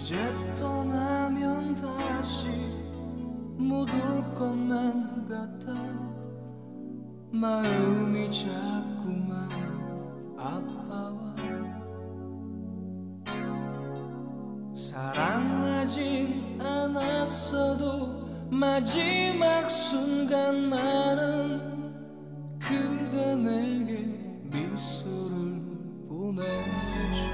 이제 떠나면 다시 못 올 것만 같아. 마음이 자꾸만 아파와. 사랑하진 않았어도 마지막 순간만은 그대 내게 미소를 보내줘.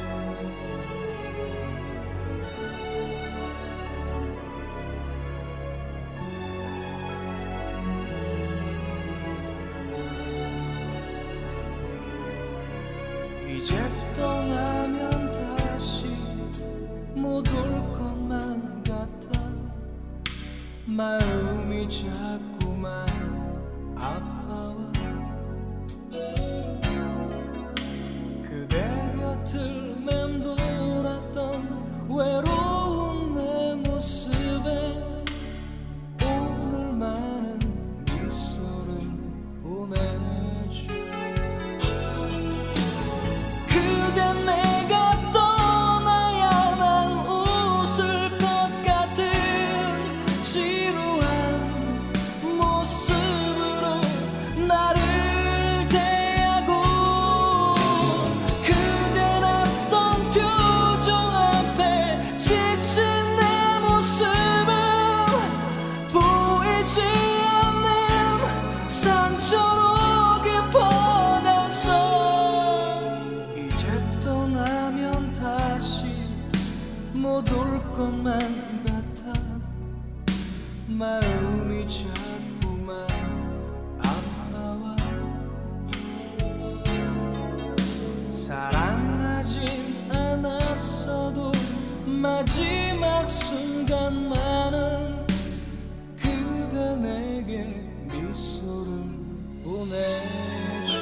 이제 떠나면 다시 못 올 것만 같아. 마음이 자꾸만 아파와. 그대 곁을 맴돌았던 외로운 내 모습에 오늘만은 미소를 보내줘. 그대 내가 떠나야만 웃을 것 같은 지루한 모습으로 나를 대하고. 그대 낯선 표정 앞에 지친 내 모습은 보이지 않는 상처로 깊어가서 이제 떠나면 다시 못 올 것만 같아. 마음이 자꾸만 아파와. 사랑하진 않았어도 마지막 순간만은 그대 내게 미소를 보내줘.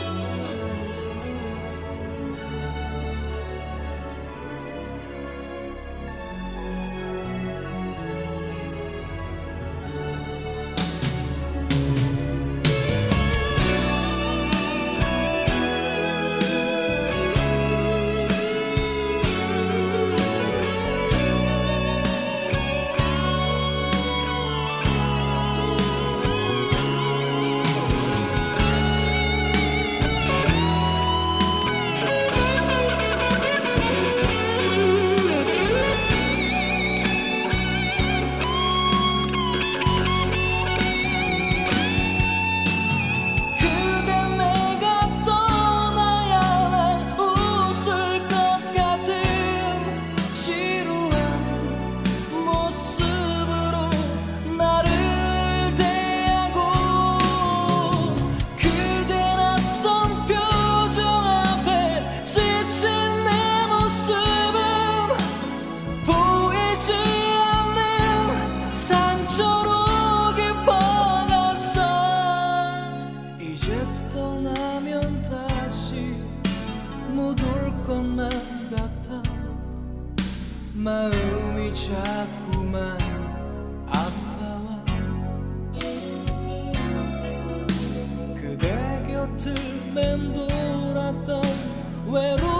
떠나면 다시 못 올 것만 같아. 마음이 자꾸만 아파와. 그대 곁을 맴돌았던 외로운